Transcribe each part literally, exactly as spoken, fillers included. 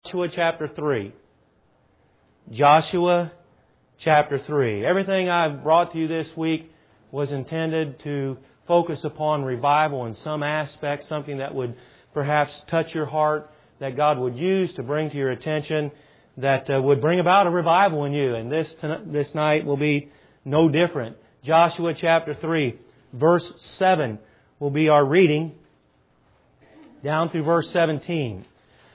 Joshua chapter three. Joshua chapter three. Everything I've brought to you this week was intended to focus upon revival in some aspect, something that would perhaps touch your heart, that God would use to bring to your attention, that uh, would bring about a revival in you. And this this night will be no different. Joshua chapter three, verse seven will be our reading, down through verse seventeen.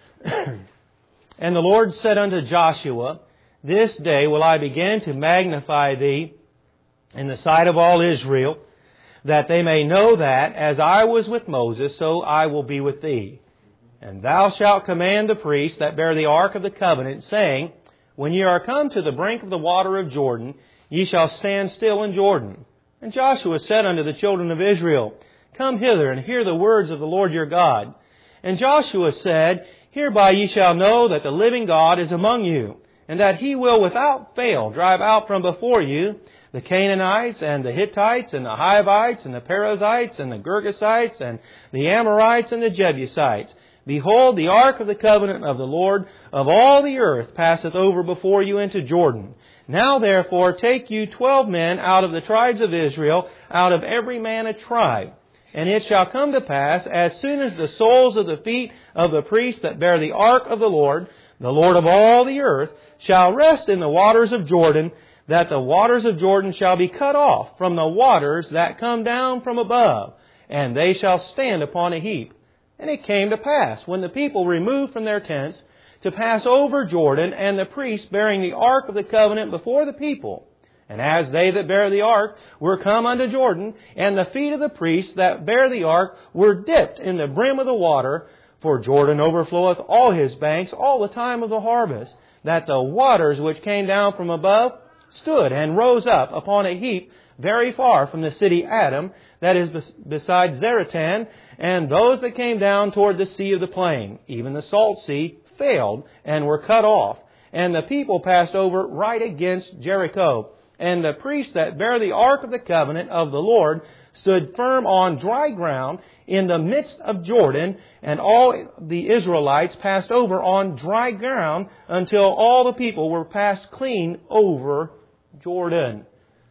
And the Lord said unto Joshua, This day will I begin to magnify thee in the sight of all Israel, that they may know that, as I was with Moses, so I will be with thee. And thou shalt command the priests that bear the ark of the covenant, saying, When ye are come to the brink of the water of Jordan, ye shall stand still in Jordan. And Joshua said unto the children of Israel, Come hither and hear the words of the Lord your God. And Joshua said, Hereby ye shall know that the living God is among you, and that He will without fail drive out from before you the Canaanites, and the Hittites, and the Hivites, and the Perizzites, and the Girgashites, and the Amorites, and the Jebusites. Behold, the ark of the covenant of the Lord of all the earth passeth over before you into Jordan. Now therefore take you twelve men out of the tribes of Israel, out of every man a tribe. And it shall come to pass, as soon as the soles of the feet of the priests that bear the ark of the Lord, the Lord of all the earth, shall rest in the waters of Jordan, that the waters of Jordan shall be cut off from the waters that come down from above, and they shall stand upon a heap. And it came to pass, when the people removed from their tents, to pass over Jordan, and the priests bearing the ark of the covenant before the people. And as they that bear the ark were come unto Jordan, and the feet of the priests that bear the ark were dipped in the brim of the water, for Jordan overfloweth all his banks all the time of the harvest, that the waters which came down from above stood and rose up upon a heap very far from the city Adam, that is beside Zaratan, and those that came down toward the sea of the plain, even the salt sea, failed and were cut off. And the people passed over right against Jericho. And the priests that bear the ark of the covenant of the Lord stood firm on dry ground in the midst of Jordan, and all the Israelites passed over on dry ground until all the people were passed clean over Jordan.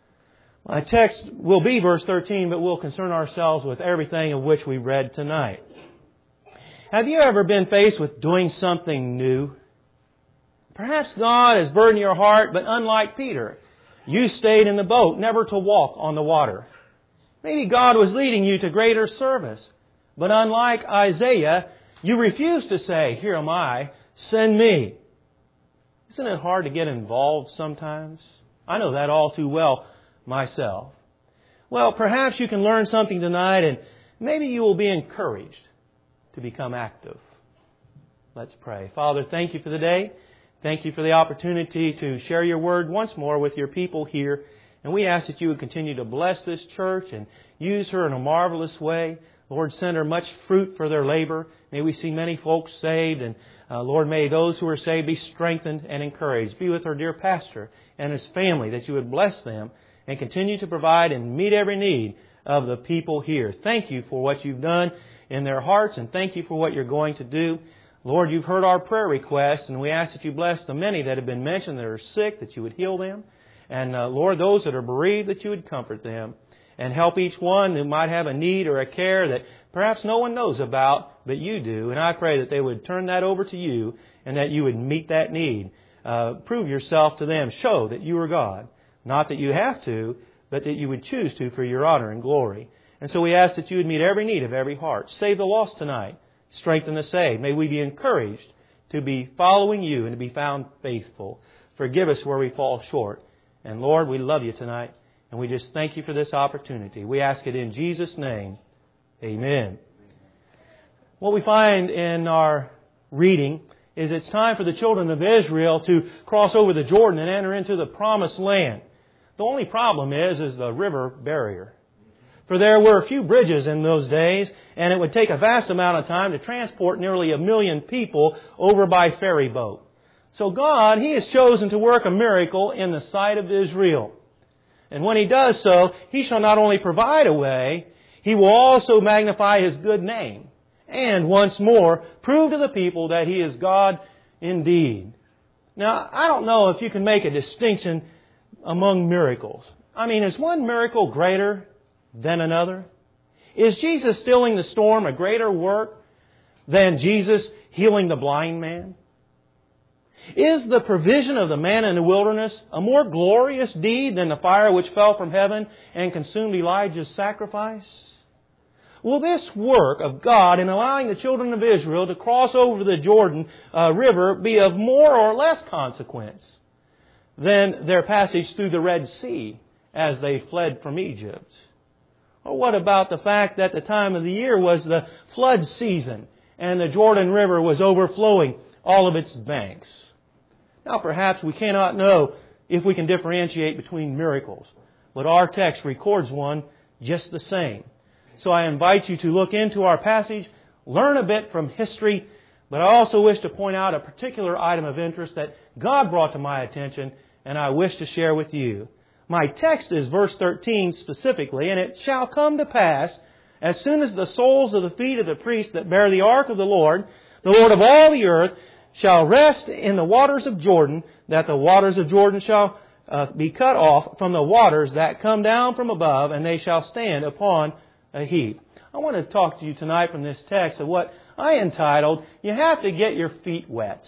My text will be verse thirteen, but we'll concern ourselves with everything of which we read tonight. Have you ever been faced with doing something new? Perhaps God has burdened your heart, but unlike Peter, you stayed in the boat, never to walk on the water. Maybe God was leading you to greater service. But unlike Isaiah, you refused to say, Here am I, send me. Isn't it hard to get involved sometimes? I know that all too well myself. Well, perhaps you can learn something tonight, and maybe you will be encouraged to become active. Let's pray. Father, thank you for the day. Thank you for the opportunity to share your word once more with your people here. And we ask that you would continue to bless this church and use her in a marvelous way. Lord, send her much fruit for their labor. May we see many folks saved. And uh, Lord, may those who are saved be strengthened and encouraged. Be with our dear pastor and his family, that you would bless them and continue to provide and meet every need of the people here. Thank you for what you've done in their hearts, and thank you for what you're going to do. Lord, you've heard our prayer requests, and we ask that you bless the many that have been mentioned that are sick, that you would heal them. And uh, Lord, those that are bereaved, that you would comfort them. And help each one who might have a need or a care that perhaps no one knows about, but you do. And I pray that they would turn that over to you, and that you would meet that need. Uh, prove yourself to them. Show that you are God. Not that you have to, but that you would choose to for your honor and glory. And so we ask that you would meet every need of every heart. Save the lost tonight. Strengthen the saved. May we be encouraged to be following you and to be found faithful. Forgive us where we fall short. And Lord, we love you tonight, and we just thank you for this opportunity. We ask it in Jesus' name. Amen. What we find in our reading is it's time for the children of Israel to cross over the Jordan and enter into the promised land. The only problem is, is the river barrier. For there were a few bridges in those days, and it would take a vast amount of time to transport nearly a million people over by ferry boat. So God, He has chosen to work a miracle in the sight of Israel. And when He does so, He shall not only provide a way, He will also magnify His good name. And once more, prove to the people that He is God indeed. Now, I don't know if you can make a distinction among miracles. I mean, is one miracle greater than another? Is Jesus stilling the storm a greater work than Jesus healing the blind man? Is the provision of the manna in the wilderness a more glorious deed than the fire which fell from heaven and consumed Elijah's sacrifice? Will this work of God in allowing the children of Israel to cross over the Jordan uh, River be of more or less consequence than their passage through the Red Sea as they fled from Egypt? Or what about the fact that the time of the year was the flood season and the Jordan River was overflowing all of its banks? Now, perhaps we cannot know if we can differentiate between miracles, but our text records one just the same. So I invite you to look into our passage, learn a bit from history, but I also wish to point out a particular item of interest that God brought to my attention and I wish to share with you. My text is verse thirteen specifically, and it shall come to pass, as soon as the soles of the feet of the priests that bear the ark of the Lord, the Lord of all the earth, shall rest in the waters of Jordan, that the waters of Jordan shall uh, be cut off from the waters that come down from above, and they shall stand upon a heap. I want to talk to you tonight from this text of what I entitled, You Have to Get Your Feet Wet.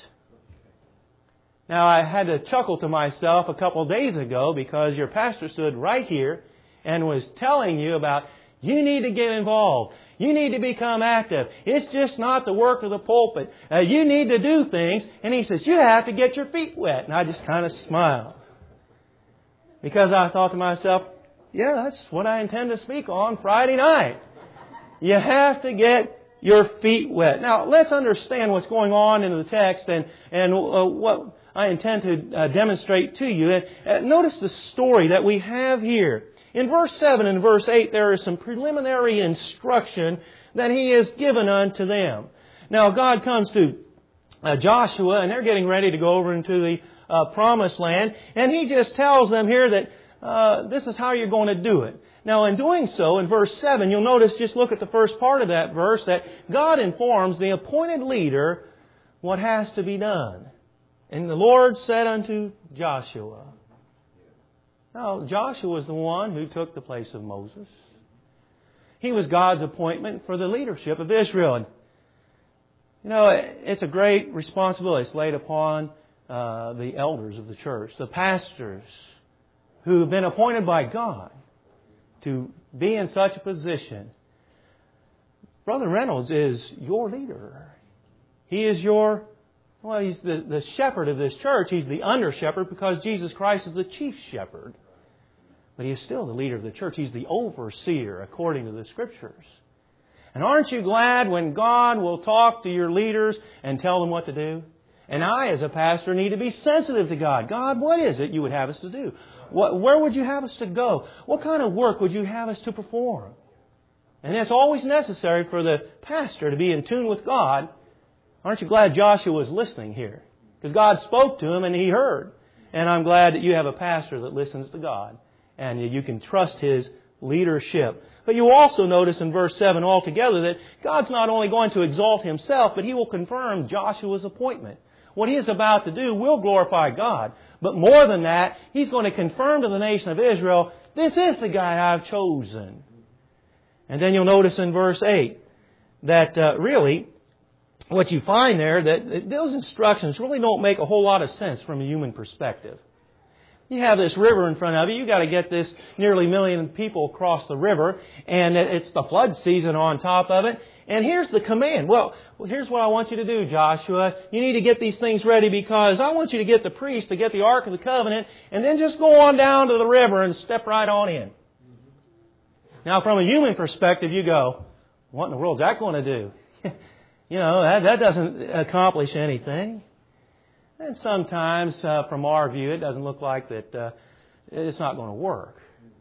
Now, I had to chuckle to myself a couple of days ago because your pastor stood right here and was telling you about you need to get involved. You need to become active. It's just not the work of the pulpit. Uh, you need to do things. And he says, you have to get your feet wet. And I just kind of smiled. Because I thought to myself, yeah, that's what I intend to speak on Friday night. You have to get your feet wet. Now, let's understand what's going on in the text and, and uh, what I intend to uh, demonstrate to you. And, uh, notice the story that we have here. In verse seven and verse eight, there is some preliminary instruction that He has given unto them. Now, God comes to uh, Joshua, and they're getting ready to go over into the uh, Promised Land, and He just tells them here that uh, this is how you're going to do it. Now, in doing so, in verse seven, you'll notice, just look at the first part of that verse, that God informs the appointed leader what has to be done. And the Lord said unto Joshua. Now, Joshua was the one who took the place of Moses. He was God's appointment for the leadership of Israel. And, you know, it's a great responsibility. It's laid upon uh, the elders of the church, the pastors, who have been appointed by God to be in such a position. Brother Reynolds is your leader. He is your, well, he's the, the shepherd of this church. He's the under shepherd because Jesus Christ is the chief shepherd. But he is still the leader of the church. He's the overseer according to the Scriptures. And aren't you glad when God will talk to your leaders and tell them what to do? And I, as a pastor, need to be sensitive to God. God, what is it you would have us to do? What, where would you have us to go? What kind of work would you have us to perform? And it's always necessary for the pastor to be in tune with God. Aren't you glad Joshua was listening here? Because God spoke to him and he heard. And I'm glad that you have a pastor that listens to God. And you can trust his leadership. But you also notice in verse seven altogether that God's not only going to exalt Himself, but He will confirm Joshua's appointment. What he is about to do will glorify God. But more than that, He's going to confirm to the nation of Israel, this is the guy I've chosen. And then you'll notice in verse eight that uh, really what you find there, that those instructions really don't make a whole lot of sense from a human perspective. You have this river in front of you. You've got to get this nearly million people across the river. And it's the flood season on top of it. And here's the command. Well, here's what I want you to do, Joshua. You need to get these things ready because I want you to get the priest to get the Ark of the Covenant and then just go on down to the river and step right on in. Now, from a human perspective, you go, what in the world is that going to do? You know, that, that doesn't accomplish anything. And sometimes, uh, from our view, it doesn't look like that uh, it's not going to work.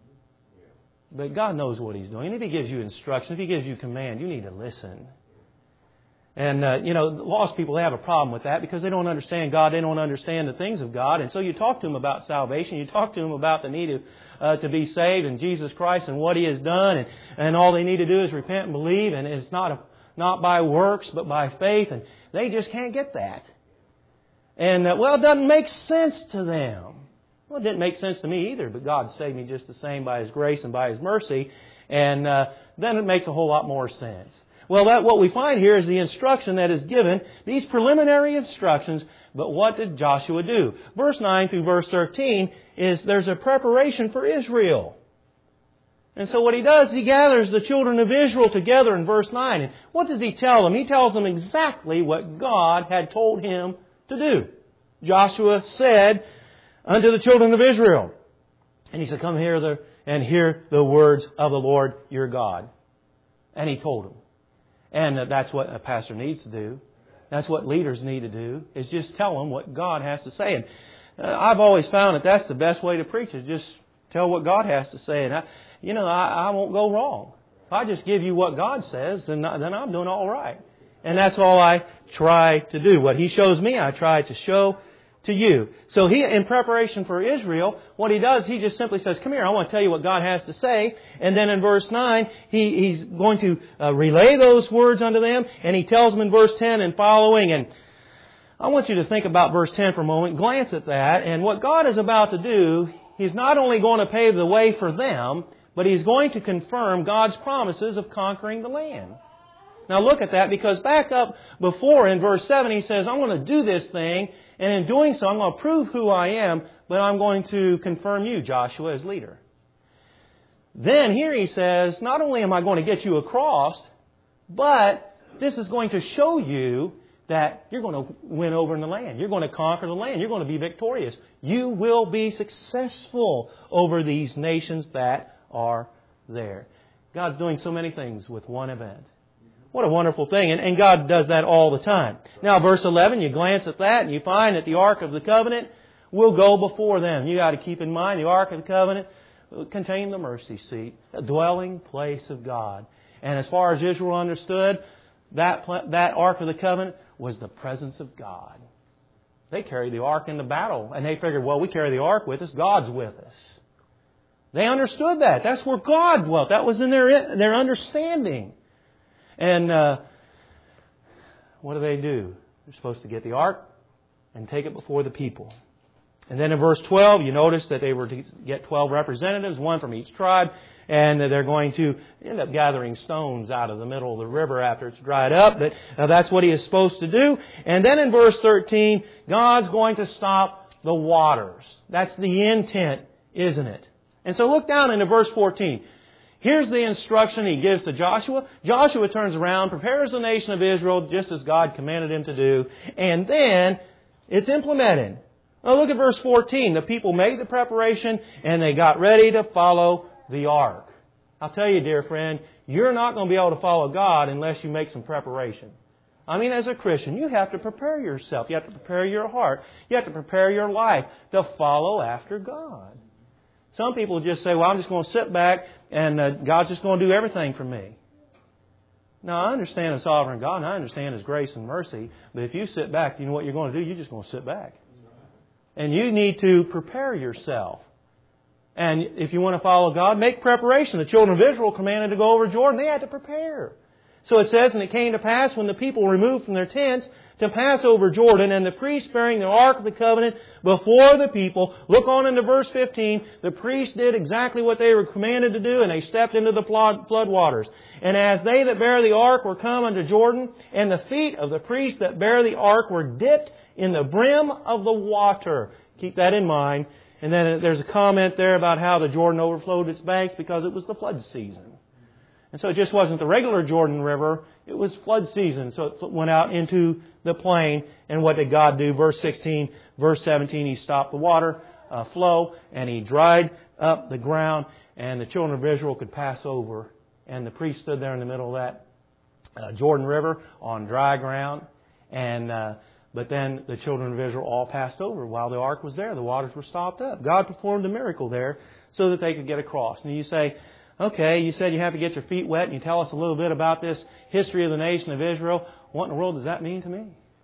But God knows what He's doing. And if He gives you instruction, if He gives you command, you need to listen. And, uh, you know, lost people have a problem with that because they don't understand God. They don't understand the things of God. And so you talk to them about salvation. You talk to them about the need of, uh, to be saved in Jesus Christ and what He has done. And, and all they need to do is repent and believe. And it's not, a, not by works, but by faith. And they just can't get that. And, uh, well, it doesn't make sense to them. Well, it didn't make sense to me either, but God saved me just the same by His grace and by His mercy. And uh, then it makes a whole lot more sense. Well, that what we find here is the instruction that is given, these preliminary instructions. But what did Joshua do? Verse nine through verse thirteen is there's a preparation for Israel. And so what he does, he gathers the children of Israel together in verse nine. And what does he tell them? He tells them exactly what God had told him to do. Joshua said unto the children of Israel, and he said, come here the, and hear the words of the Lord your God. And he told them. And that's what a pastor needs to do. That's what leaders need to do, is just tell them what God has to say. And I've always found that that's the best way to preach, is just tell what God has to say. And, I, you know, I, I won't go wrong. If I just give you what God says, then, then I'm doing all right. And that's all I try to do. What He shows me, I try to show to you. So he, in preparation for Israel, what he does, he just simply says, come here, I want to tell you what God has to say. And then in verse nine, he, he's going to uh, relay those words unto them. And he tells them in verse ten and following. And I want you to think about verse ten for a moment. Glance at that. And what God is about to do, He's not only going to pave the way for them, but He's going to confirm God's promises of conquering the land. Now look at that, because back up before in verse seven, He says, I'm going to do this thing. And in doing so, I'm going to prove who I am, but I'm going to confirm you, Joshua, as leader. Then here he says, not only am I going to get you across, but this is going to show you that you're going to win over in the land. You're going to conquer the land. You're going to be victorious. You will be successful over these nations that are there. God's doing so many things with one event. What a wonderful thing. And, and God does that all the time. Now, verse eleven, you glance at that and you find that the Ark of the Covenant will go before them. You got to keep in mind the Ark of the Covenant will contain the mercy seat, a dwelling place of God. And as far as Israel understood, that, that Ark of the Covenant was the presence of God. They carried the Ark into battle. And they figured, well, we carry the Ark with us. God's with us. They understood that. That's where God dwelt. That was in their, their understanding. And uh, what do they do? They're supposed to get the ark and take it before the people. And then in verse twelve, you notice that they were to get twelve representatives, one from each tribe, and they're going to end up gathering stones out of the middle of the river after it's dried up. But uh, that's what He is supposed to do. And then in verse thirteen, God's going to stop the waters. That's the intent, isn't it? And so look down into verse fourteen. Here's the instruction He gives to Joshua. Joshua turns around, prepares the nation of Israel just as God commanded him to do, and then it's implemented. Now look at verse fourteen. The people made the preparation and they got ready to follow the ark. I'll tell you, dear friend, you're not going to be able to follow God unless you make some preparation. I mean, as a Christian, you have to prepare yourself. You have to prepare your heart. You have to prepare your life to follow after God. Some people just say, well, I'm just going to sit back and uh, God's just going to do everything for me. Now, I understand a sovereign God and I understand His grace and mercy. But if you sit back, you know what you're going to do? You're just going to sit back. And you need to prepare yourself. And if you want to follow God, make preparation. The children of Israel commanded to go over Jordan. They had to prepare. So it says, and it came to pass when the people removed from their tents to pass over Jordan, and the priests bearing the Ark of the Covenant before the people. Look on into verse fifteen. The priests did exactly what they were commanded to do, and they stepped into the flood, flood waters. And as they that bear the Ark were come unto Jordan, and the feet of the priests that bear the Ark were dipped in the brim of the water. Keep that in mind. And then there's a comment there about how the Jordan overflowed its banks because it was the flood season. And so it just wasn't the regular Jordan River. It was flood season. So it went out into the plain. And what did God do? Verse sixteen, verse seventeen, He stopped the water uh, flow and He dried up the ground. And the children of Israel could pass over. And the priest stood there in the middle of that uh, Jordan River on dry ground. And uh, but then the children of Israel all passed over while the ark was there. The waters were stopped up. God performed a miracle there so that they could get across. And you say, okay, you said you have to get your feet wet, and you tell us a little bit about this history of the nation of Israel. What in the world does that mean to me?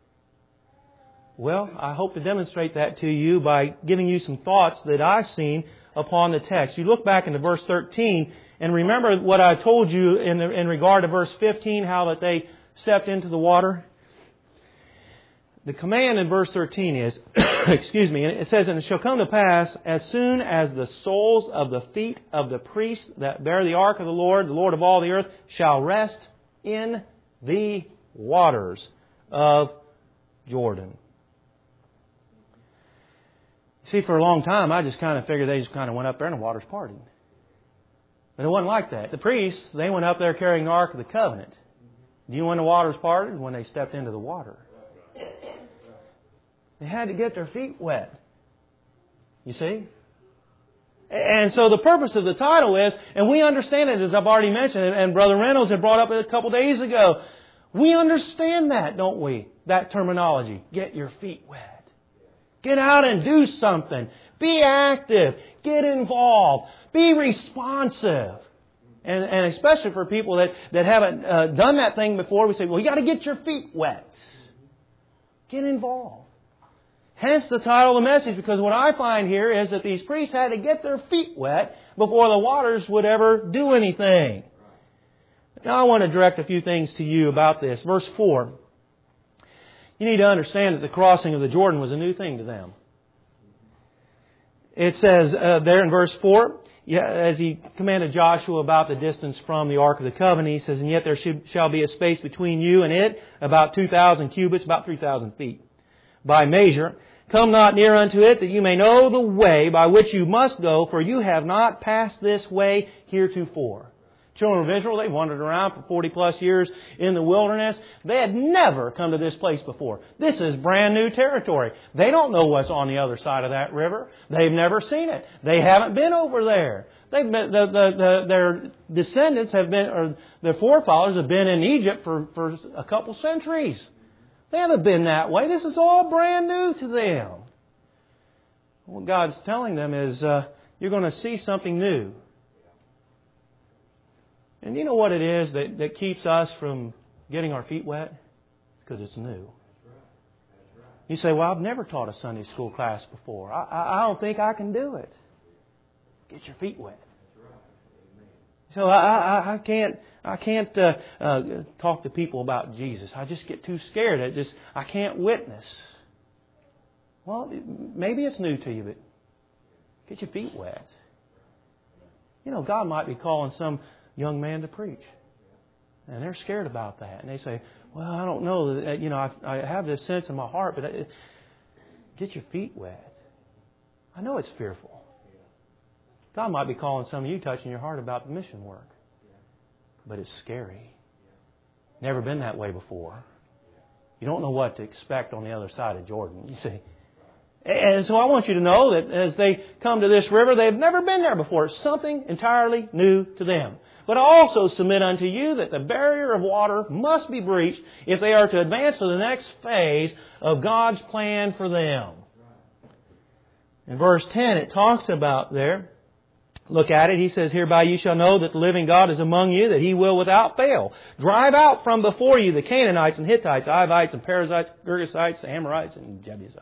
Well, I hope to demonstrate that to you by giving you some thoughts that I've seen upon the text. You look back into verse thirteen, and remember what I told you in, the, in regard to verse fifteen, how that they stepped into the water. the command in verse thirteen is, excuse me, and it says, "And it shall come to pass, as soon as the soles of the feet of the priests that bear the ark of the Lord, the Lord of all the earth, shall rest in the waters of Jordan." See, for a long time, I just kind of figured they just kind of went up there and the waters parted. But it wasn't like that. The priests, they went up there carrying the Ark of the Covenant. Do you know when the waters parted? When they stepped into the water. They had to get their feet wet. You see? And so the purpose of the title is, and we understand it, as I've already mentioned, and Brother Reynolds had brought up it a couple days ago. We understand that, don't we? That terminology. Get your feet wet. Get out and do something. Be active. Get involved. Be responsive. And, and especially for people that, that haven't uh, done that thing before, we say, well, you got to get your feet wet. Get involved. Hence the title of the message, because what I find here is that these priests had to get their feet wet before the waters would ever do anything. Now I want to direct a few things to you about this. Verse four. You need to understand that the crossing of the Jordan was a new thing to them. It says uh, there in verse four, yeah, as he commanded Joshua about the distance from the Ark of the Covenant, he says, "And yet there should, shall be a space between you and it, about two thousand cubits, about three thousand feet, by measure. Come not near unto it, that you may know the way by which you must go, for you have not passed this way heretofore." Children of Israel, they wandered around for forty plus years in the wilderness. They had never come to this place before. This is brand new territory. They don't know what's on the other side of that river. They've never seen it. They haven't been over there. They've been, the, the, the, their descendants have been, or their forefathers have been in Egypt for, for a couple centuries. They haven't been that way. This is all brand new to them. What God's telling them is, uh, you're going to see something new. And you know what it is that, that keeps us from getting our feet wet? It's because it's new. You say, well, I've never taught a Sunday school class before. I, I, I don't think I can do it. Get your feet wet. So I, I, I can't I can't uh, uh, talk to people about Jesus. I just get too scared. I just I can't witness. Well, maybe it's new to you, but get your feet wet. You know, God might be calling some young man to preach. And they're scared about that. And they say, well, I don't know. That, you know, I, I have this sense in my heart, but I, get your feet wet. I know it's fearful. God might be calling some of you, touching your heart about the mission work. But it's scary. Never been that way before. You don't know what to expect on the other side of Jordan, you see. And so I want you to know that as they come to this river, they've never been there before. It's something entirely new to them. But I also submit unto you that the barrier of water must be breached if they are to advance to the next phase of God's plan for them. In verse ten, it talks about there, look at it, he says, "Hereby you shall know that the living God is among you, that He will without fail drive out from before you the Canaanites and Hittites, Hivites and Perizzites, Girgashites, the Amorites and Jebusites."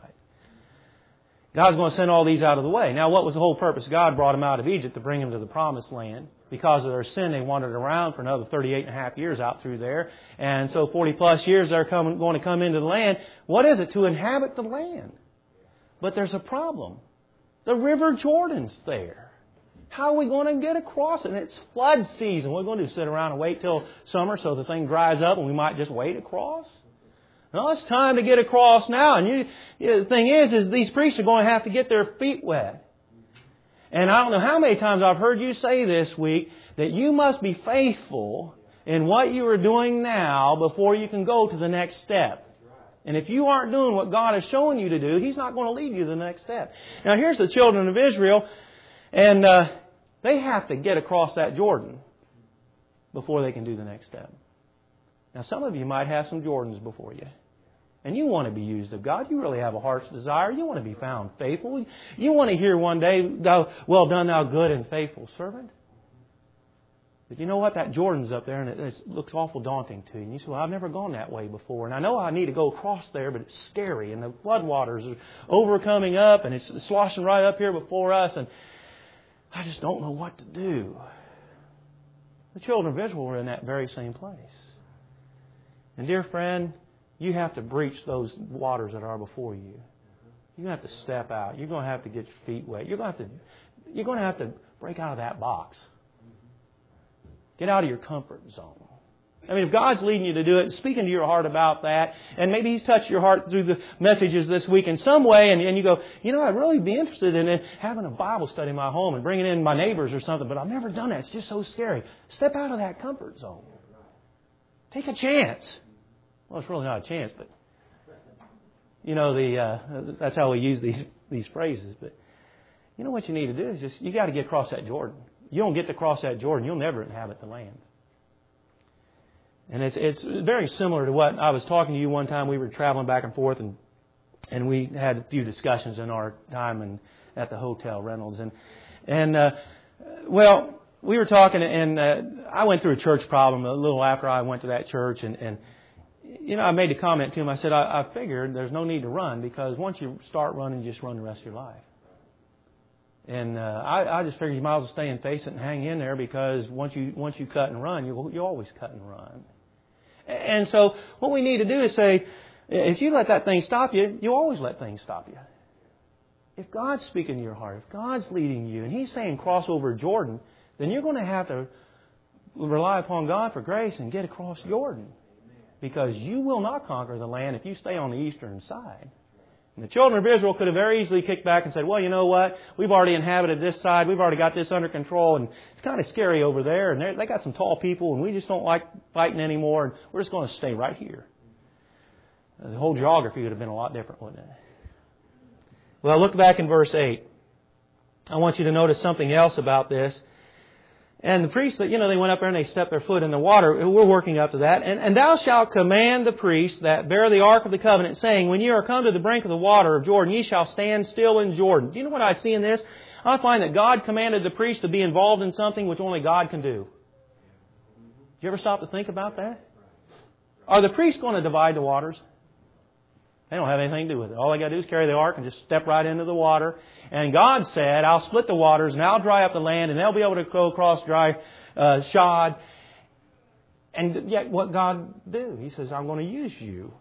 God's going to send all these out of the way. Now, what was the whole purpose? God brought them out of Egypt to bring them to the Promised Land. Because of their sin, they wandered around for another thirty-eight and a half years out through there. And so forty plus years they're coming, going to come into the land. What is it? To inhabit the land. But there's a problem. The River Jordan's there. How are we going to get across it? And it's flood season. What are we going to do? Sit around and wait till summer so the thing dries up and we might just wait across? No, it's time to get across now. And you, you know, the thing is, is these priests are going to have to get their feet wet. And I don't know how many times I've heard you say this week that you must be faithful in what you are doing now before you can go to the next step. And if you aren't doing what God has shown you to do, He's not going to lead you to the next step. Now here's the children of Israel, and uh, they have to get across that Jordan before they can do the next step. Now some of you might have some Jordans before you. And you want to be used of God. You really have a heart's desire. You want to be found faithful. You want to hear one day, well done, thou good and faithful servant. But you know what? That Jordan's up there and it, it looks awful daunting to you. And you say, well, I've never gone that way before. And I know I need to go across there, but it's scary. And the floodwaters are overcoming up and it's sloshing right up here before us. And I just don't know what to do. The children of Israel were in that very same place. And dear friend, you have to breach those waters that are before you. You're going to have to step out. You're going to have to get your feet wet. You're going to have to, you're going to have to break out of that box. Get out of your comfort zone. I mean, if God's leading you to do it, speaking to your heart about that, and maybe He's touched your heart through the messages this week in some way, and, and you go, you know, I'd really be interested in it, having a Bible study in my home and bringing in my neighbors or something, but I've never done that. It's just so scary. Step out of that comfort zone. Take a chance. Well, it's really not a chance, but, you know, the uh, that's how we use these, these phrases. But you know what you need to do is just, you got to get across that Jordan. You don't get to cross that Jordan, you'll never inhabit the land. And it's it's very similar to what I was talking to you one time. We were traveling back and forth, and and we had a few discussions in our time and at the hotel Reynolds, and and uh, well, we were talking, and uh, I went through a church problem a little after I went to that church, and and you know I made a comment to him. I said I, I figured there's no need to run, because once you start running, you just run the rest of your life. And uh, I, I just figured you might as well stay and face it and hang in there, because once you once you cut and run, you you always cut and run. And so what we need to do is say, if you let that thing stop you, you always let things stop you. If God's speaking to your heart, if God's leading you, and He's saying cross over Jordan, then you're going to have to rely upon God for grace and get across Jordan, because you will not conquer the land if you stay on the eastern side. And the children of Israel could have very easily kicked back and said, well, you know what? We've already inhabited this side. We've already got this under control. And it's kind of scary over there. And they got some tall people. And we just don't like fighting anymore. And we're just going to stay right here. The whole geography would have been a lot different, wouldn't it? Well, look back in verse eight. I want you to notice something else about this. And the priests, you know, they went up there and they stepped their foot in the water. We're working up to that. And, and thou shalt command the priests that bear the ark of the covenant, saying, when ye are come to the brink of the water of Jordan, ye shall stand still in Jordan. Do you know what I see in this? I find that God commanded the priests to be involved in something which only God can do. Do you ever stop to think about that? Are the priests going to divide the waters? They don't have anything to do with it. All they got to do is carry the ark and just step right into the water. And God said, I'll split the waters and I'll dry up the land, and they'll be able to go across dry uh, shod. And yet what God do? He says, I'm going to use you.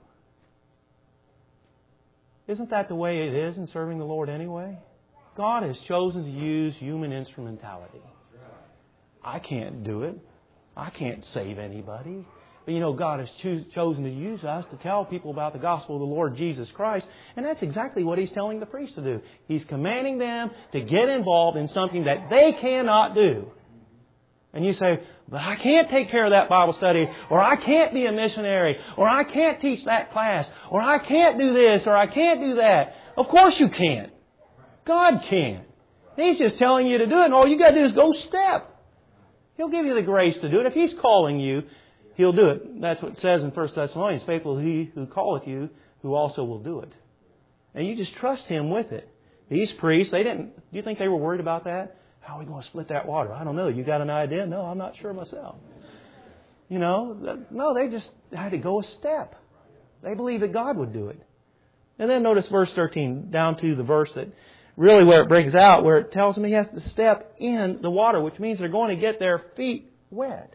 Isn't that the way it is in serving the Lord anyway? God has chosen to use human instrumentality. I can't do it. I can't save anybody. But you know, God has cho- chosen to use us to tell people about the gospel of the Lord Jesus Christ. And that's exactly what He's telling the priests to do. He's commanding them to get involved in something that they cannot do. And you say, but I can't take care of that Bible study, or I can't be a missionary, or I can't teach that class, or I can't do this, or I can't do that. Of course you can. God can. He's just telling you to do it, and all you got to do is go step. He'll give you the grace to do it. If He's calling you, He'll do it. That's what it says in First Thessalonians. Faithful is He who calleth you, who also will do it. And you just trust Him with it. These priests, they didn't, do you think they were worried about that? How are we going to split that water? I don't know. You got an idea? No, I'm not sure myself. You know, no, they just had to go a step. They believed that God would do it. And then notice verse thirteen, down to the verse that really where it breaks out, where it tells them he has to step in the water, which means they're going to get their feet wet.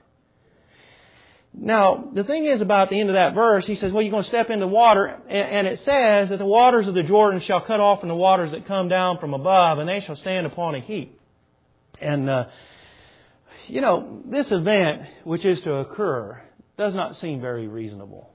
Now, the thing is about the end of that verse, he says, well, you're going to step in the water, and it says that the waters of the Jordan shall cut off from the waters that come down from above, and they shall stand upon a heap. And, uh, you know, this event, which is to occur, does not seem very reasonable.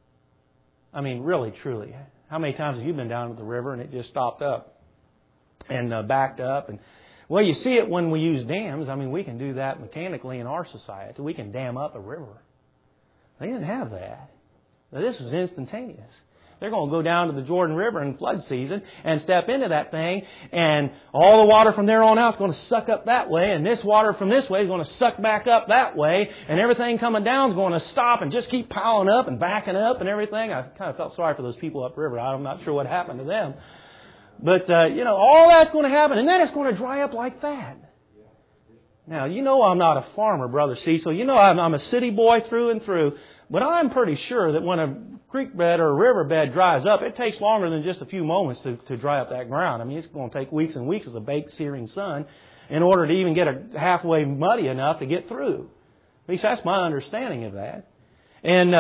I mean, really, truly. How many times have you been down at the river and it just stopped up and uh, backed up? And well, you see it when we use dams. I mean, we can do that mechanically in our society. We can dam up a river. They didn't have that. Now, this was instantaneous. They're going to go down to the Jordan River in flood season and step into that thing, and all the water from there on out is going to suck up that way, and this water from this way is going to suck back up that way, and everything coming down is going to stop and just keep piling up and backing up and everything. I kind of felt sorry for those people upriver. I'm not sure what happened to them. But, uh, you know, all that's going to happen, and then it's going to dry up like that. Now, you know I'm not a farmer, Brother Cecil. You know I'm, I'm a city boy through and through. But I'm pretty sure that when a creek bed or a river bed dries up, it takes longer than just a few moments to, to dry up that ground. I mean, it's going to take weeks and weeks of a baked, searing sun in order to even get a halfway muddy enough to get through. At least that's my understanding of that. And uh,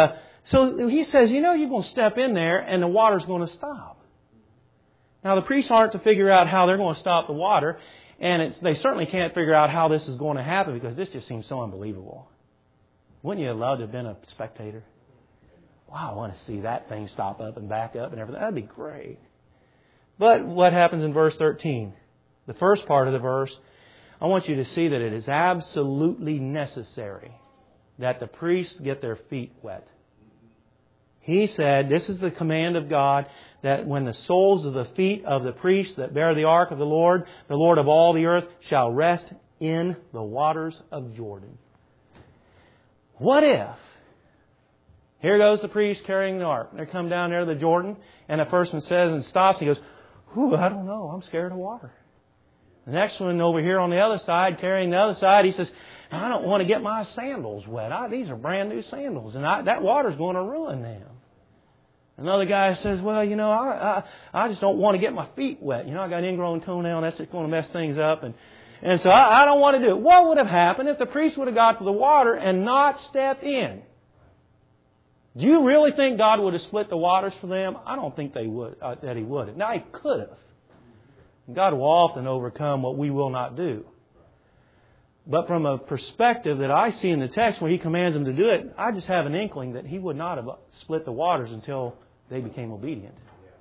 So he says, you know, you're going to step in there and the water's going to stop. Now, the priests aren't to figure out how they're going to stop the water, and it's, they certainly can't figure out how this is going to happen because this just seems so unbelievable. Wouldn't you have loved to have been a spectator? Wow, I want to see that thing stop up and back up and everything. That'd be great. But what happens in verse thirteen? The first part of the verse, I want you to see that it is absolutely necessary that the priests get their feet wet. He said, this is the command of God, that when the soles of the feet of the priests that bear the ark of the Lord, the Lord of all the earth, shall rest in the waters of Jordan. What if, here goes the priest carrying the ark. They come down there to the Jordan, and the first one says and stops, and he goes, whew, I don't know, I'm scared of water. The next one over here on the other side, carrying the other side, he says, I don't want to get my sandals wet. I, these are brand new sandals, and I, that water's going to ruin them. Another guy says, well, you know, I, I I just don't want to get my feet wet. You know, I got ingrown toenail, and that's just going to mess things up. And, and so I, I don't want to do it. What would have happened if the priest would have got to the water and not stepped in? Do you really think God would have split the waters for them? I don't think they would. Uh, that He would have. Now, He could have. God will often overcome what we will not do. But from a perspective that I see in the text where He commands them to do it, I just have an inkling that He would not have split the waters until they became obedient.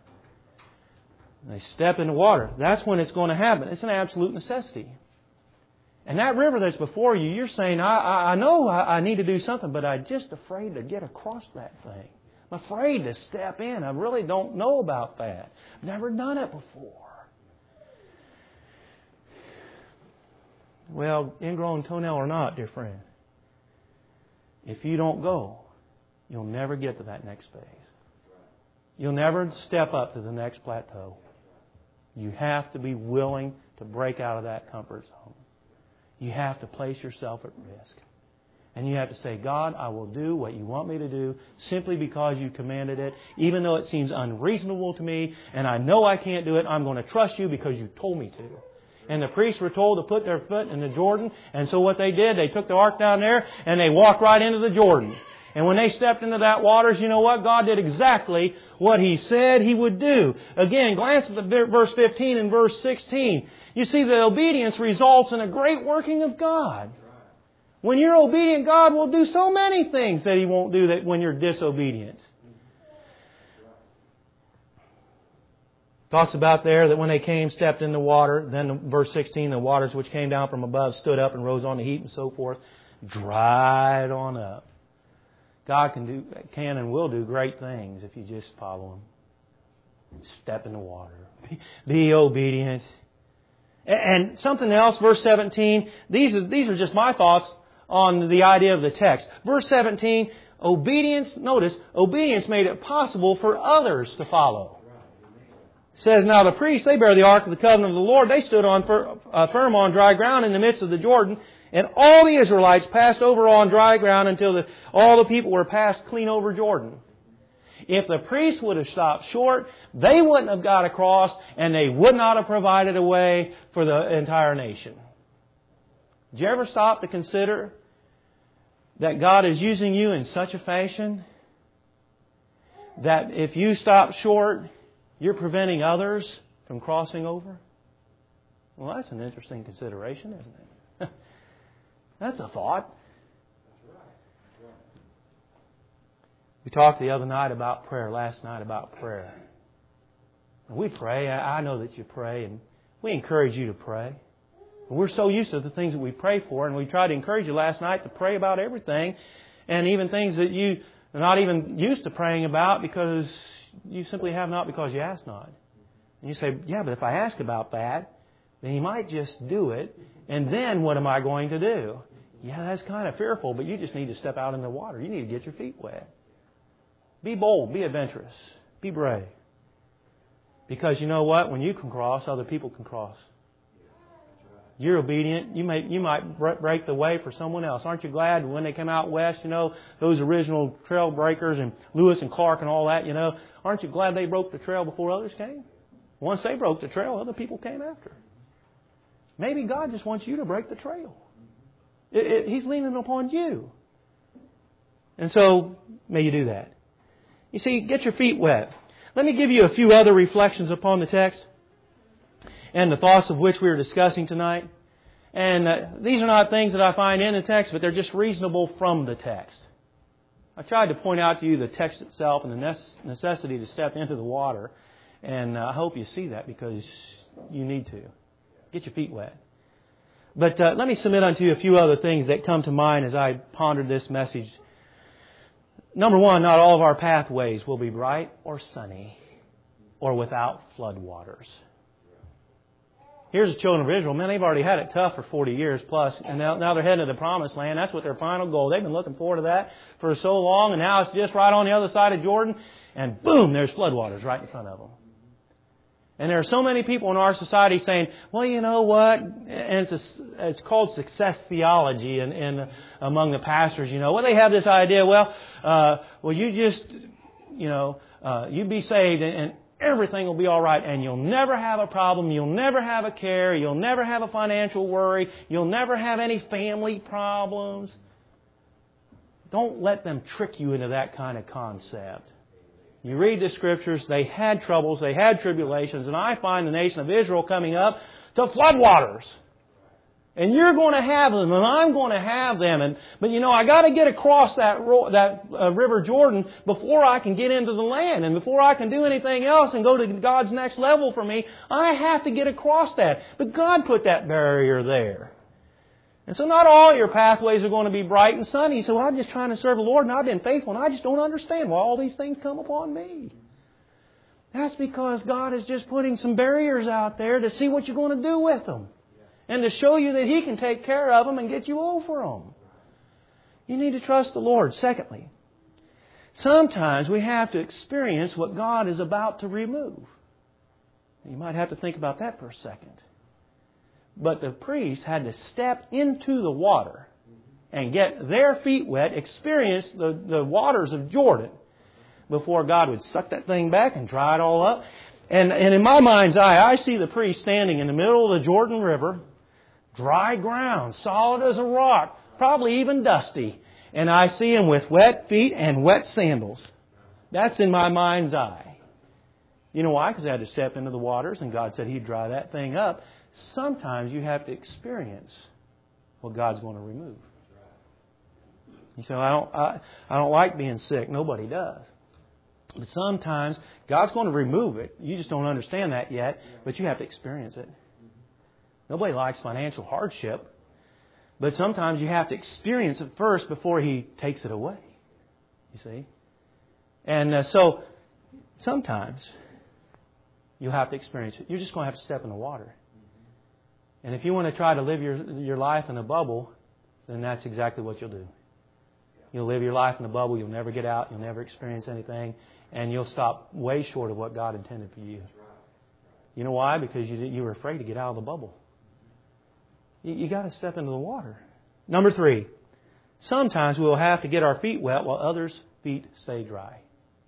They step in the water. That's when it's going to happen. It's an absolute necessity. And that river that's before you, you're saying, I, I, I know I, I need to do something, but I'm just afraid to get across that thing. I'm afraid to step in. I really don't know about that. I've never done it before. Well, ingrown toenail or not, dear friend, if you don't go, you'll never get to that next phase. You'll never step up to the next plateau. You have to be willing to break out of that comfort zone. You have to place yourself at risk. And you have to say, God, I will do what you want me to do simply because you commanded it. Even though it seems unreasonable to me and I know I can't do it, I'm going to trust you because you told me to. And the priests were told to put their foot in the Jordan. And so what they did, they took the ark down there and they walked right into the Jordan. And when they stepped into that waters, you know what? God did exactly what He said He would do. Again, glance at the verse fifteen and verse sixteen. You see, the obedience results in a great working of God. When you're obedient, God will do so many things that He won't do that when you're disobedient. Talks about there that when they came, stepped in the water, then verse sixteen, the waters which came down from above stood up and rose on the heap and so forth, dried on up. God can do, can and will do great things if you just follow Him. Step in the water. Be, be obedient. And, and something else, verse seventeen, these are, these are just my thoughts on the idea of the text. Verse seventeen, obedience, notice, obedience made it possible for others to follow. It says, now the priests, they bear the ark of the covenant of the Lord. They stood on fir, uh, firm on dry ground in the midst of the Jordan. And all the Israelites passed over on dry ground until the, all the people were passed clean over Jordan. If the priests would have stopped short, they wouldn't have got across and they would not have provided a way for the entire nation. Did you ever stop to consider that God is using you in such a fashion that if you stop short, you're preventing others from crossing over? Well, that's an interesting consideration, isn't it? That's a thought. We talked the other night about prayer, last night about prayer. We pray. I know that you pray, and we encourage you to pray. We're so used to the things that we pray for, and we tried to encourage you last night to pray about everything, and even things that you are not even used to praying about because you simply have not because you ask not. And you say, yeah, but if I ask about that, then He might just do it, and then what am I going to do? Yeah, that's kind of fearful, but you just need to step out in the water. You need to get your feet wet. Be bold. Be adventurous. Be brave. Because you know what? When you can cross, other people can cross. You're obedient. You may you might break the way for someone else. Aren't you glad when they come out west, you know, those original trail breakers and Lewis and Clark and all that, you know, aren't you glad they broke the trail before others came? Once they broke the trail, other people came after. Maybe God just wants you to break the trail. It, it, he's leaning upon you. And so, may you do that. You see, get your feet wet. Let me give you a few other reflections upon the text and the thoughts of which we were discussing tonight. And uh, these are not things that I find in the text, but they're just reasonable from the text. I tried to point out to you the text itself and the necessity to step into the water. And uh, I hope you see that, because you need to. Get your feet wet. But uh, let me submit unto you a few other things that come to mind as I pondered this message. Number one, not all of our pathways will be bright or sunny or without floodwaters. Here's the children of Israel. Man, they've already had it tough for forty years plus, and now, now they're heading to the promised land. That's what their final goal. They've been looking forward to that for so long, and now it's just right on the other side of Jordan, and boom, there's floodwaters right in front of them. And there are so many people in our society saying, well, you know what? And it's, a, it's called success theology in, in, among the pastors, you know. Well, they have this idea, well, uh, well, you just, you know, uh, you be saved and, and everything will be all right, and you'll never have a problem, you'll never have a care, you'll never have a financial worry, you'll never have any family problems. Don't let them trick you into that kind of concept. You read the Scriptures, they had troubles, they had tribulations, and I find the nation of Israel coming up to floodwaters. And you're going to have them, and I'm going to have them. And but you know, I got to get across that ro- that uh, River Jordan before I can get into the land, and before I can do anything else and go to God's next level for me, I have to get across that. But God put that barrier there. And so not all your pathways are going to be bright and sunny. So I'm just trying to serve the Lord, and I've been faithful, and I just don't understand why all these things come upon me. That's because God is just putting some barriers out there to see what you're going to do with them. And to show you that He can take care of them and get you over them. You need to trust the Lord. Secondly, sometimes we have to experience what God is about to remove. You might have to think about that for a second. But the priests had to step into the water and get their feet wet, experience the, the waters of Jordan, before God would suck that thing back and dry it all up. And, and in my mind's eye, I see the priest standing in the middle of the Jordan River, dry ground, solid as a rock, probably even dusty. And I see him with wet feet and wet sandals. That's in my mind's eye. You know why? Because I had to step into the waters, and God said He'd dry that thing up. Sometimes you have to experience what God's going to remove. You say, I don't, I, I don't like being sick. Nobody does. But sometimes God's going to remove it. You just don't understand that yet, but you have to experience it. Nobody likes financial hardship, but sometimes you have to experience it first before He takes it away. You see? And uh, so sometimes you'll have to experience it. You're just going to have to step in the water. And if you want to try to live your your life in a bubble, then that's exactly what you'll do. You'll live your life in a bubble. You'll never get out. You'll never experience anything. And you'll stop way short of what God intended for you. You know why? Because you you were afraid to get out of the bubble. You, you got to step into the water. Number three, sometimes we'll have to get our feet wet while others' feet stay dry.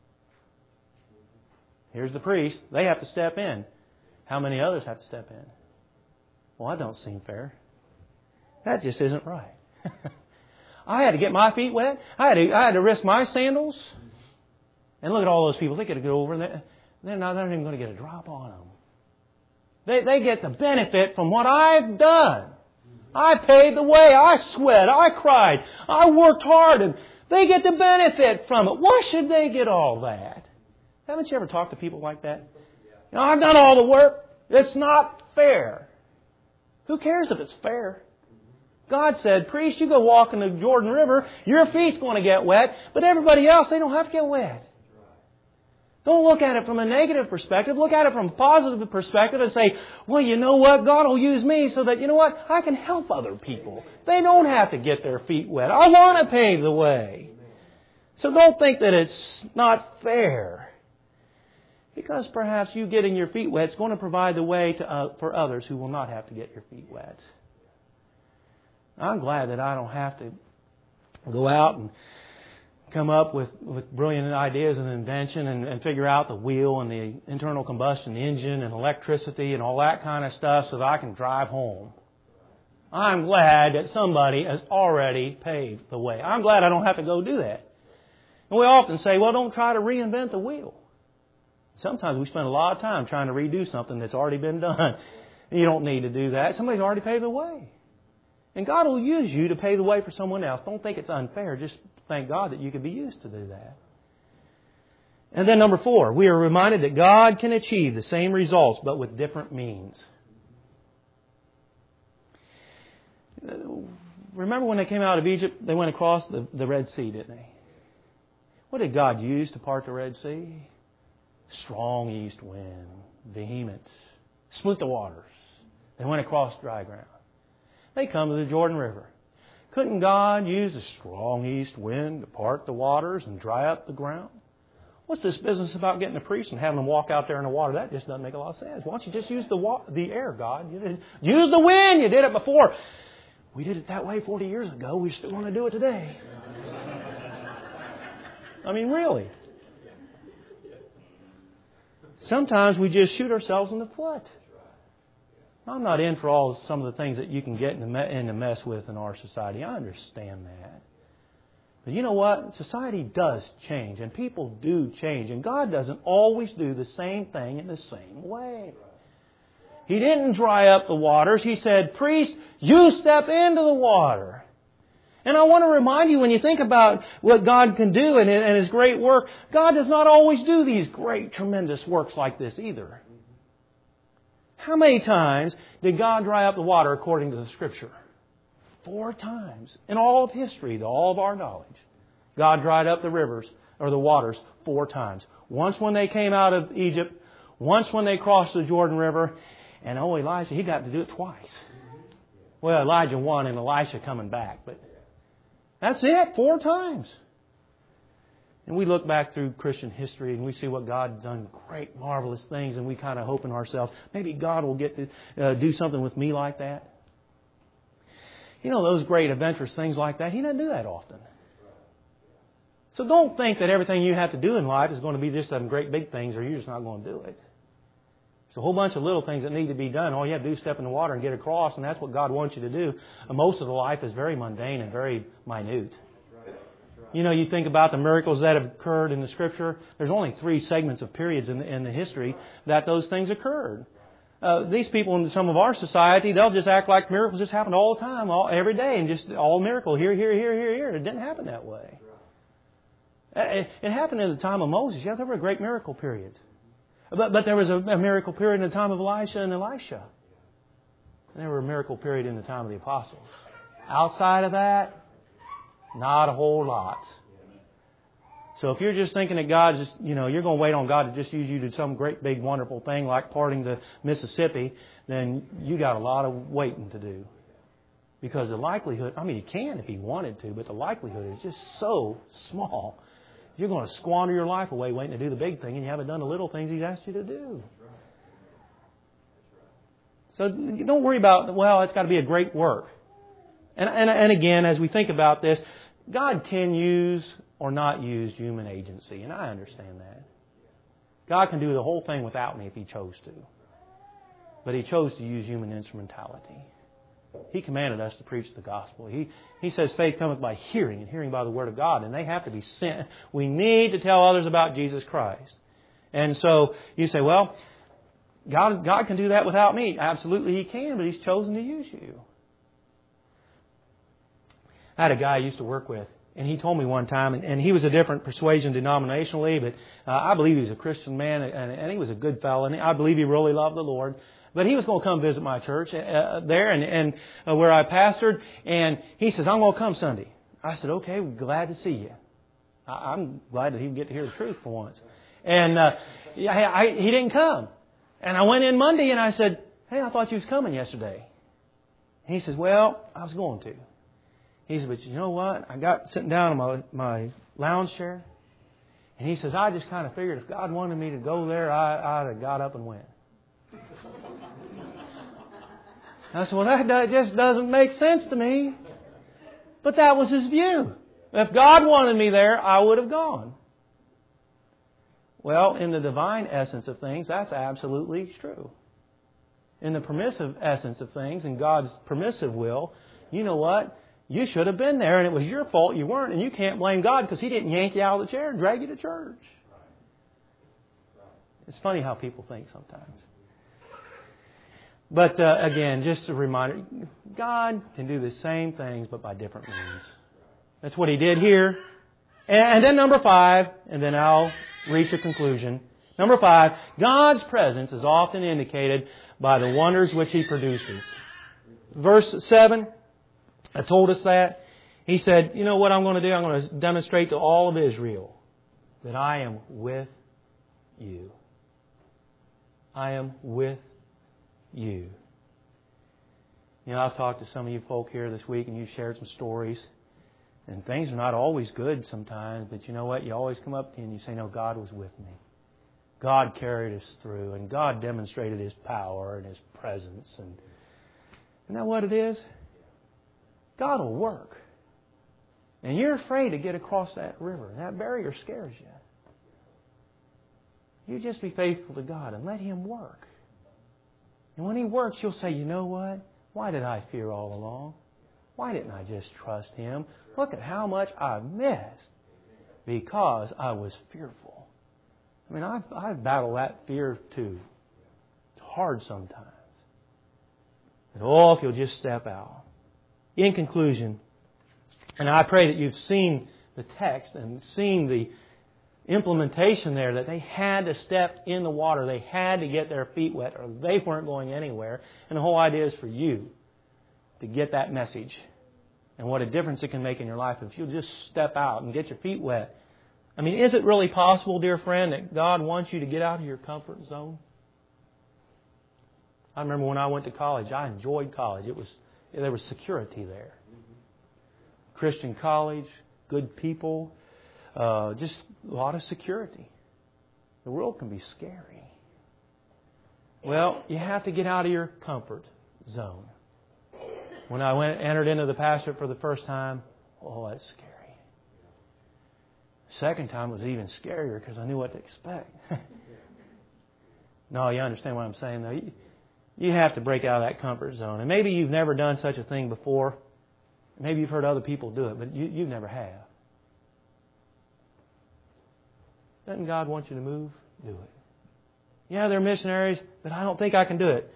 Here's the priest. They have to step in. How many others have to step in? Well, that don't seem fair. That just isn't right. I had to get my feet wet. I had to, I had to risk my sandals. And look at all those people. They get to go over and they're, they're not, they're not even going to get a drop on them. They, they get the benefit from what I've done. I paid the way. I sweat. I cried. I worked hard. And they get the benefit from it. Why should they get all that? Haven't you ever talked to people like that? You know, I've done all the work. It's not fair. Who cares if it's fair? God said, priest, you go walk in the Jordan River, your feet's going to get wet, but everybody else, they don't have to get wet. Don't look at it from a negative perspective. Look at it from a positive perspective and say, well, you know what? God will use me so that, you know what? I can help other people. They don't have to get their feet wet. I want to pave the way. So don't think that it's not fair. Because perhaps you getting your feet wet is going to provide the way to, uh, for others who will not have to get your feet wet. I'm glad that I don't have to go out and come up with, with brilliant ideas and invention and, and figure out the wheel and the internal combustion engine and electricity and all that kind of stuff so that I can drive home. I'm glad that somebody has already paved the way. I'm glad I don't have to go do that. And we often say, well, don't try to reinvent the wheel. Sometimes we spend a lot of time trying to redo something that's already been done. You don't need to do that. Somebody's already paved the way. And God will use you to pave the way for someone else. Don't think it's unfair. Just thank God that you could be used to do that. And then number four, we are reminded that God can achieve the same results but with different means. Remember when they came out of Egypt, they went across the, the Red Sea, didn't they? What did God use to part the Red Sea? Strong east wind, vehement, split the waters. They went across dry ground. They come to the Jordan River. Couldn't God use a strong east wind to part the waters and dry up the ground? What's this business about getting a priest and having them walk out there in the water? That just doesn't make a lot of sense. Why don't you just use the wa- the air, God? You did, use the wind. You did it before. We did it that way forty years ago. We're still going to do it today. I mean, really. Sometimes we just shoot ourselves in the foot. I'm not in for all some of the things that you can get in the mess with in our society. I understand that. But you know what? Society does change, and people do change, and God doesn't always do the same thing in the same way. He didn't dry up the waters. He said, priest, you step into the water. And I want to remind you, when you think about what God can do and His great work, God does not always do these great, tremendous works like this either. How many times did God dry up the water according to the Scripture? Four times. In all of history, to all of our knowledge, God dried up the rivers, or the waters, four times. Once when they came out of Egypt, once when they crossed the Jordan River, and oh, Elijah, he got to do it twice. Well, Elijah won and Elisha coming back, but that's it, four times. And we look back through Christian history and we see what God's done, great, marvelous things, and we kind of hope in ourselves, maybe God will get to uh, do something with me like that. You know, those great adventurous things like that, He doesn't do that often. So don't think that everything you have to do in life is going to be just some great big things or you're just not going to do it. There's a whole bunch of little things that need to be done. All you have to do is step in the water and get across, and that's what God wants you to do. And most of the life is very mundane and very minute. You know, you think about the miracles that have occurred in the Scripture. There's only three segments of periods in the, in the history that those things occurred. Uh, these people in some of our society, they'll just act like miracles just happen all the time, all every day, and just all miracle here, here, here, here, here. It didn't happen that way. It, it happened in the time of Moses. Yeah, there were great miracle periods. But, but there was a, a miracle period in the time of Elisha and Elisha. And there were a miracle period in the time of the apostles. Outside of that, not a whole lot. So if you're just thinking that God just, you know, you're going to wait on God to just use you to some great big wonderful thing like parting the Mississippi, then you got a lot of waiting to do. Because the likelihood, I mean, He can if He wanted to, but the likelihood is just so small. You're going to squander your life away waiting to do the big thing, and you haven't done the little things He's asked you to do. So don't worry about, well, it's got to be a great work. And, and, and again, as we think about this, God can use or not use human agency, and I understand that. God can do the whole thing without me if He chose to. But He chose to use human instrumentality. He commanded us to preach the gospel. He He says faith cometh by hearing, and hearing by the Word of God. And they have to be sent. We need to tell others about Jesus Christ. And so you say, well, God, God can do that without me. Absolutely He can, but He's chosen to use you. I had a guy I used to work with, and he told me one time, and, and he was a different persuasion denominationally, but uh, I believe he was a Christian man, and, and he was a good fellow, and I believe he really loved the Lord. But he was going to come visit my church uh, there and, and uh, where I pastored. And he says, I'm going to come Sunday. I said, okay, we're glad to see you. I, I'm glad that he would get to hear the truth for once. And uh, I, I, he didn't come. And I went in Monday and I said, hey, I thought you was coming yesterday. And he says, well, I was going to. He said, but you know what? I got sitting down in my, my lounge chair. And he says, I just kind of figured if God wanted me to go there, I, I'd have got up and went. I said, well, that just doesn't make sense to me. But that was his view. If God wanted me there, I would have gone. Well, in the divine essence of things, that's absolutely true. In the permissive essence of things, in God's permissive will, you know what? You should have been there, and it was your fault you weren't, and you can't blame God because He didn't yank you out of the chair and drag you to church. It's funny how people think sometimes. But uh, again, just a reminder, God can do the same things but by different means. That's what He did here. And then number five, and then I'll reach a conclusion. Number five, God's presence is often indicated by the wonders which He produces. Verse seven, I told us that. He said, you know what I'm going to do? I'm going to demonstrate to all of Israel that I am with you. I am with you. You know, I've talked to some of you folk here this week and you've shared some stories. And things are not always good sometimes, but you know what? You always come up to you and you say, no, God was with me. God carried us through, and God demonstrated His power and His presence. And isn't that what it is? God will work. And you're afraid to get across that river. That barrier scares you. You just be faithful to God and let Him work. And when He works, you'll say, you know what? Why did I fear all along? Why didn't I just trust Him? Look at how much I missed because I was fearful. I mean, I've, I've battled that fear too. It's hard sometimes. But oh, if you'll just step out. In conclusion, and I pray that you've seen the text and seen the implementation there, that they had to step in the water. They had to get their feet wet or they weren't going anywhere. And the whole idea is for you to get that message and what a difference it can make in your life if you'll just step out and get your feet wet. I mean, is it really possible, dear friend, that God wants you to get out of your comfort zone? I remember when I went to college, I enjoyed college. It was there was security there. Christian college, good people, uh, just a lot of security. The world can be scary. Well, you have to get out of your comfort zone. When I went entered into the pastorate for the first time, oh, that's scary. Second time was even scarier because I knew what to expect. No, you understand what I'm saying, though. You, you have to break out of that comfort zone. And maybe you've never done such a thing before. Maybe you've heard other people do it, but you, you never have. Doesn't God want you to move? Do it. Yeah, they're missionaries, but I don't think I can do it.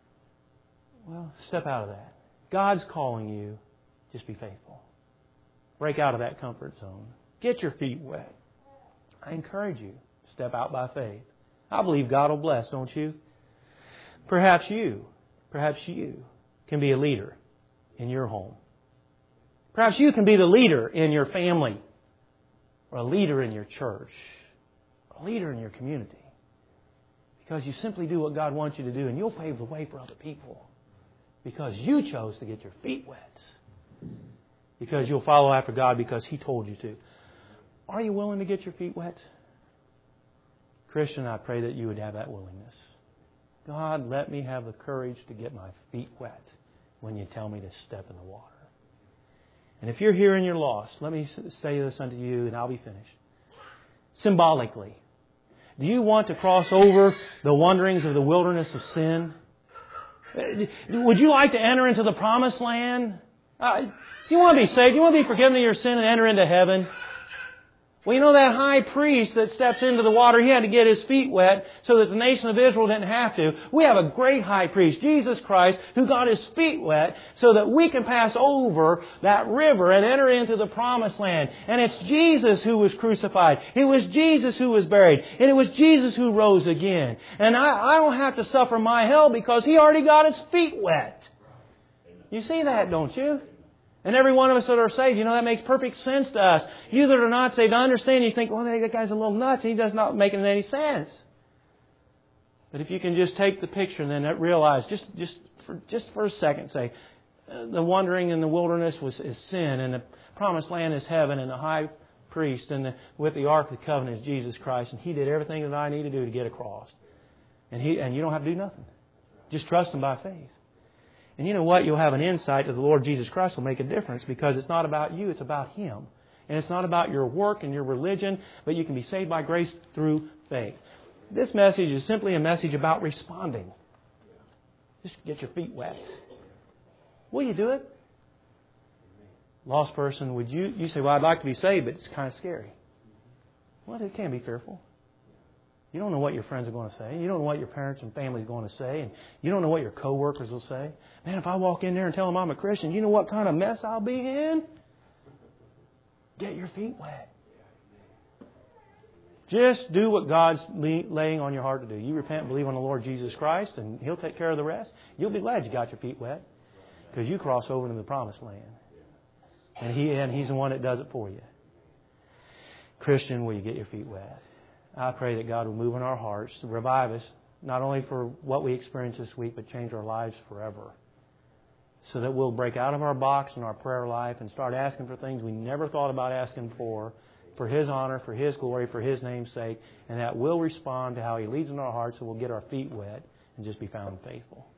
Well, step out of that. God's calling you. Just be faithful. Break out of that comfort zone. Get your feet wet. I encourage you. Step out by faith. I believe God will bless, don't you? Perhaps you, perhaps you can be a leader in your home. Perhaps you can be the leader in your family, or a leader in your church, or a leader in your community. Because you simply do what God wants you to do, and you'll pave the way for other people. Because you chose to get your feet wet. Because you'll follow after God because He told you to. Are you willing to get your feet wet? Christian, I pray that you would have that willingness. God, let me have the courage to get my feet wet when you tell me to step in the water. And if you're here and you're lost, let me say this unto you and I'll be finished. Symbolically, do you want to cross over the wanderings of the wilderness of sin? Would you like to enter into the promised land? Uh, you want to be saved? You want to be forgiven of your sin and enter into heaven? Well, you know that high priest that steps into the water, he had to get his feet wet so that the nation of Israel didn't have to. We have a great high priest, Jesus Christ, who got his feet wet so that we can pass over that river and enter into the promised land. And it's Jesus who was crucified. It was Jesus who was buried. And it was Jesus who rose again. And I, I don't have to suffer my hell because He already got his feet wet. You see that, don't you? And every one of us that are saved, you know, that makes perfect sense to us. You that are not saved, I understand. You think, well, that guy's a little nuts. He does not make any sense. But if you can just take the picture and then realize, just just for, just for a second, say, uh, the wandering in the wilderness was is sin, and the promised land is heaven, and the high priest and the, with the Ark of the Covenant is Jesus Christ, and He did everything that I need to do to get across. And He and you don't have to do nothing. Just trust Him by faith. And you know what? You'll have an insight to the Lord Jesus Christ will make a difference because it's not about you, it's about Him. And it's not about your work and your religion, but you can be saved by grace through faith. This message is simply a message about responding. Just get your feet wet. Will you do it? Lost person, would you, you say, well, I'd like to be saved, but it's kind of scary. Well, it can be fearful. You don't know what your friends are going to say. You don't know what your parents and family are going to say. And you don't know what your coworkers will say. Man, if I walk in there and tell them I'm a Christian, you know what kind of mess I'll be in? Get your feet wet. Just do what God's laying on your heart to do. You repent and believe on the Lord Jesus Christ, and He'll take care of the rest. You'll be glad you got your feet wet, because you cross over into the promised land. And He and He's the one that does it for you. Christian, will you get your feet wet? I pray that God will move in our hearts to revive us, not only for what we experienced this week, but change our lives forever. So that we'll break out of our box in our prayer life and start asking for things we never thought about asking for, for His honor, for His glory, for His name's sake, and that we'll respond to how He leads in our hearts, so we'll get our feet wet and just be found faithful.